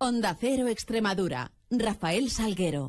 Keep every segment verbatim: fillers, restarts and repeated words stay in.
Onda Cero Extremadura. Rafael Salguero.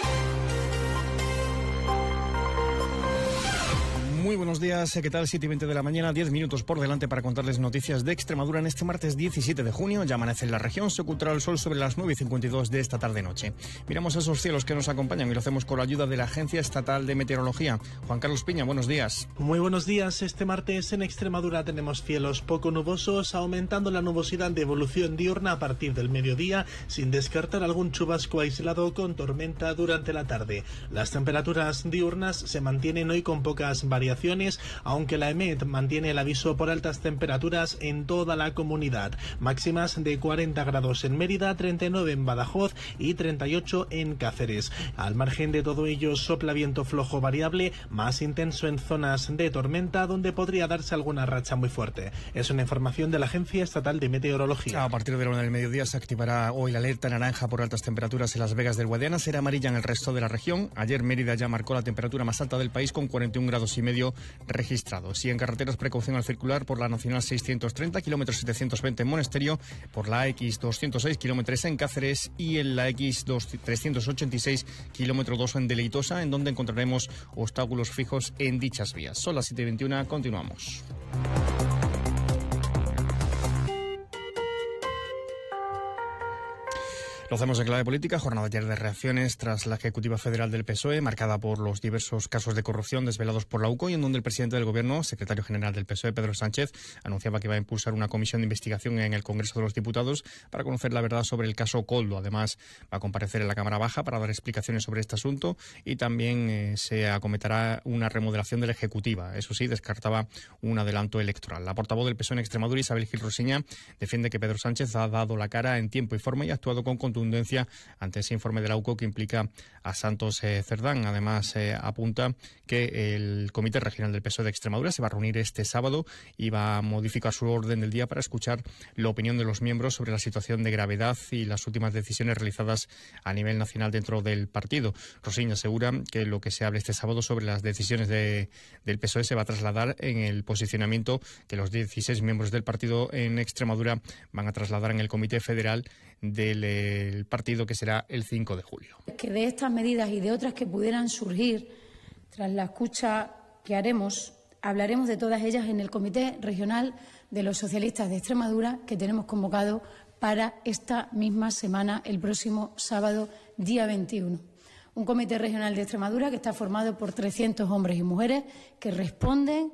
Muy buenos días, ¿qué tal? siete y veinte de la mañana, diez minutos por delante para contarles noticias de Extremadura en este martes diecisiete de junio. Ya amanece en la región, se ocultará el sol sobre las nueve y cincuenta y dos de esta tarde-noche. Miramos esos cielos que nos acompañan y lo hacemos con la ayuda de la Agencia Estatal de Meteorología. Juan Carlos Piña, buenos días. Muy buenos días. Este martes en Extremadura tenemos cielos poco nubosos, aumentando la nubosidad de evolución diurna a partir del mediodía, sin descartar algún chubasco aislado con tormenta durante la tarde. Las temperaturas diurnas se mantienen hoy con pocas variaciones, aunque la EMET mantiene el aviso por altas temperaturas en toda la comunidad. Máximas de cuarenta grados en Mérida, treinta y nueve en Badajoz y treinta y ocho en Cáceres. Al margen de todo ello, sopla viento flojo variable, más intenso en zonas de tormenta, donde podría darse alguna racha muy fuerte. Es una información de la Agencia Estatal de Meteorología. A partir de la una del mediodía se activará hoy la alerta naranja por altas temperaturas en Las Vegas del Guadiana. Será amarilla en el resto de la región. Ayer Mérida ya marcó la temperatura más alta del país con cuarenta y un grados y medio registrados. Y en carreteras, precaución al circular por la Nacional seiscientos treinta, kilómetros setecientos veinte en Monesterio, por la X doscientos seis, kilómetros en Cáceres, y en la X trescientos ochenta y seis, kilómetro dos en Deleitosa, en donde encontraremos obstáculos fijos en dichas vías. Son las siete y veintiuno, continuamos. Lo hacemos en clave política, jornada ayer de reacciones tras la Ejecutiva Federal del P S O E, marcada por los diversos casos de corrupción desvelados por la U C O, y en donde el presidente del Gobierno, secretario general del P S O E, Pedro Sánchez, anunciaba que va a impulsar una comisión de investigación en el Congreso de los Diputados para conocer la verdad sobre el caso Koldo. Además, va a comparecer en la Cámara Baja para dar explicaciones sobre este asunto, y también eh, se acometerá una remodelación de la Ejecutiva. Eso sí, descartaba un adelanto electoral. La portavoz del P S O E en Extremadura, Isabel Gil Rosiña, defiende que Pedro Sánchez ha dado la cara en tiempo y forma y ha actuado con contundencia ante ese informe de la U C O que implica a Santos eh, Cerdán. Además, eh, apunta que el Comité Regional del P S O E de Extremadura se va a reunir este sábado y va a modificar su orden del día para escuchar la opinión de los miembros sobre la situación de gravedad y las últimas decisiones realizadas a nivel nacional dentro del partido. Rosiña asegura que lo que se hable este sábado sobre las decisiones de, del P S O E se va a trasladar en el posicionamiento que los dieciséis miembros del partido en Extremadura van a trasladar en el Comité Federal del eh, el partido, que será el cinco de julio. Que de estas medidas y de otras que pudieran surgir tras la escucha que haremos, hablaremos de todas ellas en el Comité Regional de los Socialistas de Extremadura, que tenemos convocado para esta misma semana, el próximo sábado, día veintiuno. Un Comité Regional de Extremadura que está formado por trescientos hombres y mujeres que responden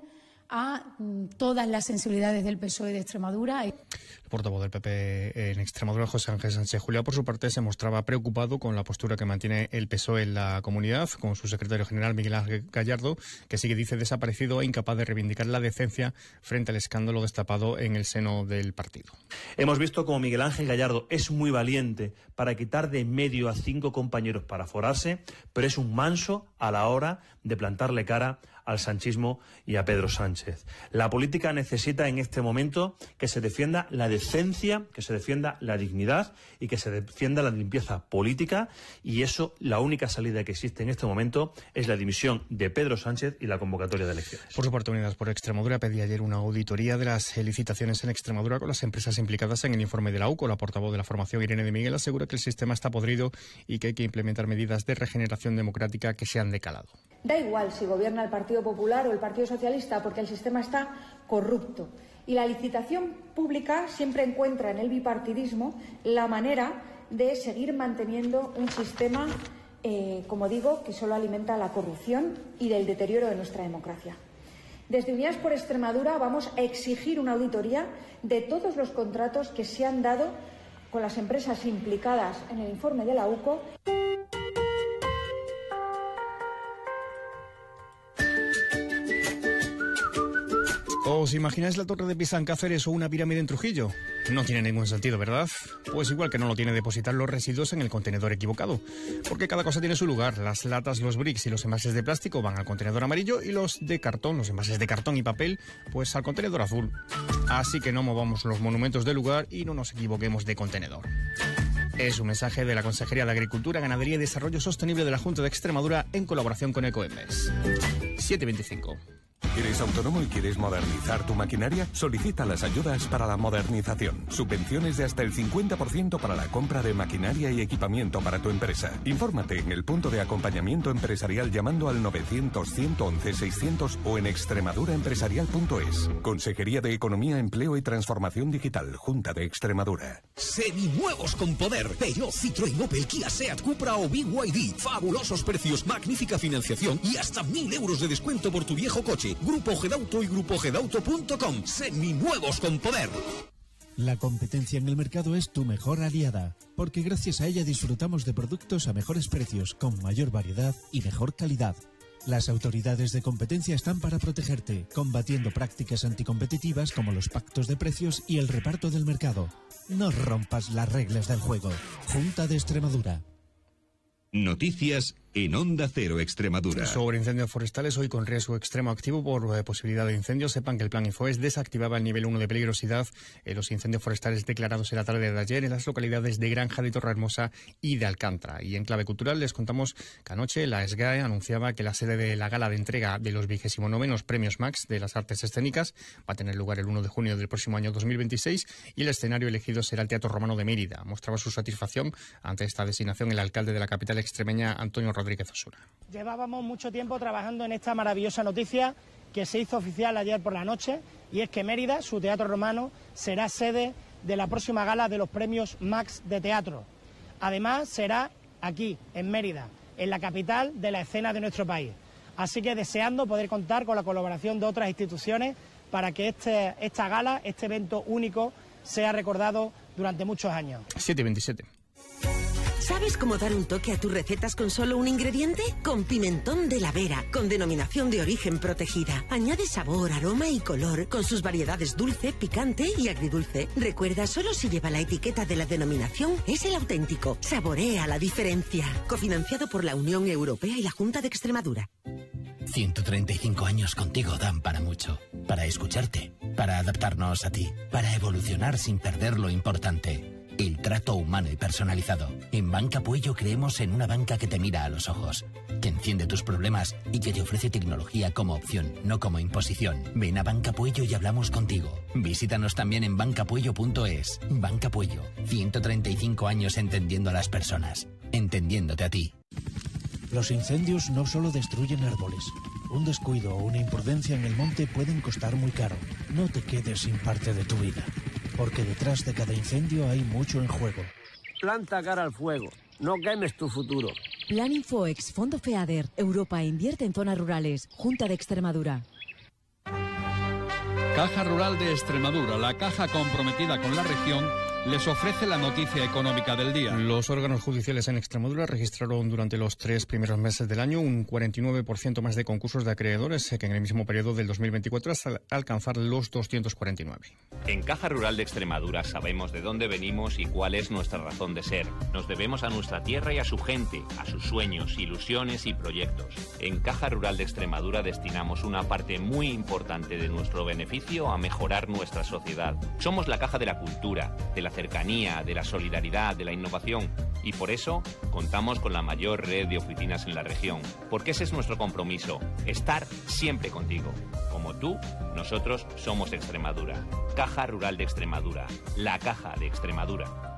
a todas las sensibilidades del P S O E de Extremadura. El portavoz del P P en Extremadura, José Ángel Sánchez Juliá, por su parte, se mostraba preocupado con la postura que mantiene el P S O E en la comunidad, con su secretario general, Miguel Ángel Gallardo, que sigue, dice, desaparecido e incapaz de reivindicar la decencia frente al escándalo destapado en el seno del partido. Hemos visto como Miguel Ángel Gallardo es muy valiente para quitar de en medio a cinco compañeros para forarse, pero es un manso a la hora de plantarle cara al sanchismo y a Pedro Sánchez. La política necesita en este momento que se defienda la decencia, que se defienda la dignidad y que se defienda la limpieza política, y eso, la única salida que existe en este momento es la dimisión de Pedro Sánchez y la convocatoria de elecciones. Por su parte, Unidas por Extremadura pedía ayer una auditoría de las licitaciones en Extremadura con las empresas implicadas en el informe de la U C O. La portavoz de la formación, Irene de Miguel, asegura que el sistema está podrido y que hay que implementar medidas de regeneración democrática que sean de calado. Da igual si gobierna el Partido Popular o el Partido Socialista, porque el sistema está corrupto. Y la licitación pública siempre encuentra en el bipartidismo la manera de seguir manteniendo un sistema, eh, como digo, que solo alimenta la corrupción y el deterioro de nuestra democracia. Desde Unidas por Extremadura vamos a exigir una auditoría de todos los contratos que se han dado con las empresas implicadas en el informe de la U C O. ¿Os imagináis la Torre de Pisa en Cáceres o una pirámide en Trujillo? No tiene ningún sentido, ¿verdad? Pues igual que no lo tiene depositar los residuos en el contenedor equivocado. Porque cada cosa tiene su lugar. Las latas, los bricks y los envases de plástico van al contenedor amarillo, y los de cartón, los envases de cartón y papel, pues al contenedor azul. Así que no movamos los monumentos del lugar y no nos equivoquemos de contenedor. Es un mensaje de la Consejería de Agricultura, Ganadería y Desarrollo Sostenible de la Junta de Extremadura en colaboración con Ecoembes. siete veinticinco. ¿Eres autónomo y quieres modernizar tu maquinaria? Solicita las ayudas para la modernización. Subvenciones de hasta el cincuenta por ciento para la compra de maquinaria y equipamiento para tu empresa. Infórmate en el punto de acompañamiento empresarial llamando al novecientos, ciento once, seiscientos o en extremadura empresarial punto es. Consejería de Economía, Empleo y Transformación Digital, Junta de Extremadura. Seminuevos con poder. Peugeot, Citroën, Opel, Kia, Seat, Cupra o B Y D. Fabulosos precios, magnífica financiación y hasta mil euros de descuento por tu viejo coche. Grupo Gedauto y grupo gedauto punto com. Seminuevos con poder. La competencia en el mercado es tu mejor aliada, porque gracias a ella disfrutamos de productos a mejores precios, con mayor variedad y mejor calidad. Las autoridades de competencia están para protegerte, combatiendo prácticas anticompetitivas como los pactos de precios y el reparto del mercado. No rompas las reglas del juego. Junta de Extremadura. Noticias en Onda Cero Extremadura. Sobre incendios forestales, hoy con riesgo extremo activo por eh, posibilidad de incendios. Sepan que el Plan Infoes desactivaba el nivel uno de peligrosidad en los incendios forestales declarados en la tarde de ayer en las localidades de Granja de Torrehermosa y de Alcántara. Y en clave cultural les contamos que anoche la S G A E anunciaba que la sede de la gala de entrega de los vigésimo novenos Premios Max de las Artes Escénicas va a tener lugar el uno de junio del próximo año dos mil veintiséis y el escenario elegido será el Teatro Romano de Mérida. Mostraba su satisfacción ante esta designación el alcalde de la capital extremeña, Antonio Rodríguez Osuna. Llevábamos mucho tiempo trabajando en esta maravillosa noticia que se hizo oficial ayer por la noche, y es que Mérida, su Teatro Romano, será sede de la próxima gala de los Premios Max de Teatro. Además, será aquí, en Mérida, en la capital de la escena de nuestro país. Así que deseando poder contar con la colaboración de otras instituciones para que este, esta gala, este evento único, sea recordado durante muchos años. siete veintisiete. ¿Sabes cómo dar un toque a tus recetas con solo un ingrediente? Con pimentón de la Vera, con denominación de origen protegida. Añade sabor, aroma y color, con sus variedades dulce, picante y agridulce. Recuerda, solo si lleva la etiqueta de la denominación es el auténtico. Saborea la diferencia. Cofinanciado por la Unión Europea y la Junta de Extremadura. ciento treinta y cinco años contigo dan para mucho. Para escucharte, para adaptarnos a ti, para evolucionar sin perder lo importante. El trato humano y personalizado. En Banca Puello creemos en una banca que te mira a los ojos, que entiende tus problemas y que te ofrece tecnología como opción, no como imposición. Ven a Banca Puello y hablamos contigo. Visítanos también en banca puello punto es. Banca Puello, ciento treinta y cinco años entendiendo a las personas, entendiéndote a ti. Los incendios no solo destruyen árboles. Un descuido o una imprudencia en el monte pueden costar muy caro. No te quedes sin parte de tu vida, porque detrás de cada incendio hay mucho en juego. Planta cara al fuego, no quemes tu futuro. Plan Infoex, Fondo FEADER, Europa invierte en zonas rurales, Junta de Extremadura. Caja Rural de Extremadura, la caja comprometida con la región, les ofrece la noticia económica del día. Los órganos judiciales en Extremadura registraron durante los tres primeros meses del año un cuarenta y nueve por ciento más de concursos de acreedores que en el mismo periodo del dos mil veinticuatro, hasta alcanzar los doscientos cuarenta y nueve. En Caja Rural de Extremadura sabemos de dónde venimos y cuál es nuestra razón de ser. Nos debemos a nuestra tierra y a su gente, a sus sueños, ilusiones y proyectos. En Caja Rural de Extremadura destinamos una parte muy importante de nuestro beneficio a mejorar nuestra sociedad. Somos la caja de la cultura, de la cercanía, de la solidaridad, de la innovación, y por eso contamos con la mayor red de oficinas en la región, porque ese es nuestro compromiso, estar siempre contigo. Como tú, nosotros somos Extremadura. Caja Rural de Extremadura, la caja de Extremadura.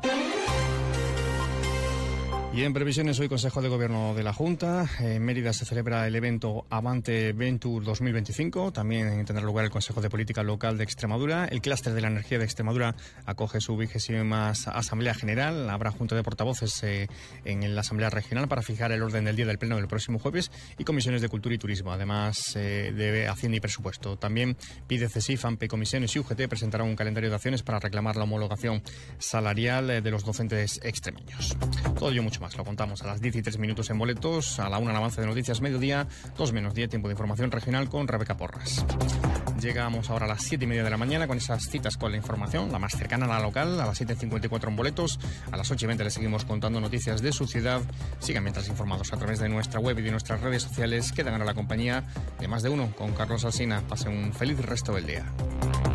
Y en previsiones, hoy Consejo de Gobierno de la Junta. En Mérida se celebra el evento Avante Venture dos mil veinticinco. También tendrá lugar el Consejo de Política Local de Extremadura. El Clúster de la Energía de Extremadura acoge su vigésima Asamblea General. Habrá junta de portavoces eh, en la Asamblea Regional para fijar el orden del día del Pleno del próximo jueves, y comisiones de Cultura y Turismo, además eh, de Hacienda y Presupuesto. También pide CESIF, AMPE, Comisiones y U G T presentarán un calendario de acciones para reclamar la homologación salarial eh, de los docentes extremeños. Todo ello mucho más. Lo contamos a las diez y tres minutos en boletos, a la una el avance de noticias mediodía, dos menos diez, tiempo de información regional con Rebeca Porras. Llegamos ahora a las siete y media de la mañana con esas citas con la información, la más cercana a la local, a las siete cincuenta y cuatro en boletos, a las ocho y veinte les seguimos contando noticias de su ciudad. Sigan mientras informados a través de nuestra web y de nuestras redes sociales. Quedan a la compañía de Más de Uno con Carlos Alsina. Pasen un feliz resto del día.